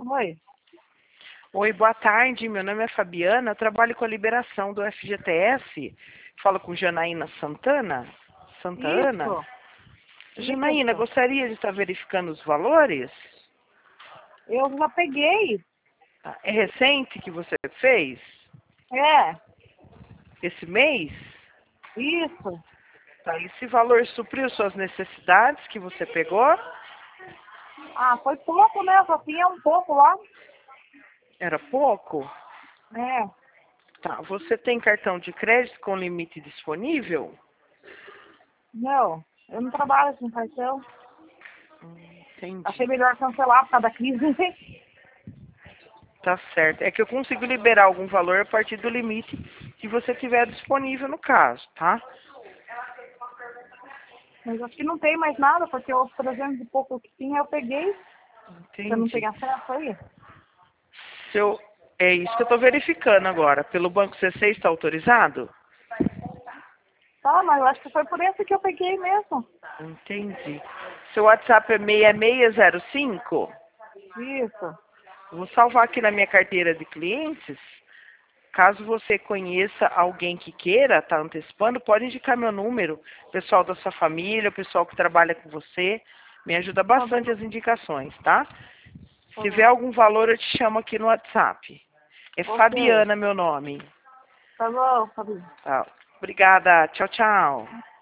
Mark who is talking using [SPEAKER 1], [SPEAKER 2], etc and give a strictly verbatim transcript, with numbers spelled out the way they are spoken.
[SPEAKER 1] Oi.
[SPEAKER 2] Oi, boa tarde. Meu nome é Fabiana. Eu trabalho com a liberação do F G T S. Falo com Janaína Santana. Santa Ana.
[SPEAKER 1] Isso.
[SPEAKER 2] Janaína,
[SPEAKER 1] Isso.
[SPEAKER 2] gostaria de estar verificando os valores?
[SPEAKER 1] Eu já peguei.
[SPEAKER 2] Tá. É recente que você fez?
[SPEAKER 1] É.
[SPEAKER 2] Esse mês?
[SPEAKER 1] Isso.
[SPEAKER 2] Tá. Esse valor supriu suas necessidades que você pegou?
[SPEAKER 1] Ah, foi pouco, né? Só tinha um pouco lá.
[SPEAKER 2] Era pouco?
[SPEAKER 1] É.
[SPEAKER 2] Tá. Você tem cartão de crédito com limite disponível?
[SPEAKER 1] Não. Eu não trabalho com cartão.
[SPEAKER 2] Hum, Entendi.
[SPEAKER 1] Achei melhor cancelar por causa da crise.
[SPEAKER 2] Tá certo. É que eu consigo liberar algum valor a partir do limite que você tiver disponível no caso, tá?
[SPEAKER 1] Mas acho que não tem mais nada, porque os trezentos e pouco que tinha eu peguei. Você não tem
[SPEAKER 2] Entendi.
[SPEAKER 1] acesso aí?
[SPEAKER 2] Se eu... É isso que eu tô verificando agora. Pelo Banco C C está autorizado?
[SPEAKER 1] Tá, mas eu acho que foi por esse que eu peguei mesmo.
[SPEAKER 2] Entendi. Seu WhatsApp é seis seis zero cinco?
[SPEAKER 1] Isso.
[SPEAKER 2] Vou salvar aqui na minha carteira de clientes. Caso você conheça alguém que queira estar antecipando, pode indicar meu número, pessoal da sua família, o pessoal que trabalha com você. Me ajuda bastante as indicações, tá? Se tiver algum valor, eu te chamo aqui no WhatsApp. É
[SPEAKER 1] Ok.
[SPEAKER 2] Fabiana meu nome.
[SPEAKER 1] Tá bom, Fabinho.
[SPEAKER 2] Tá. Obrigada. Tchau, tchau.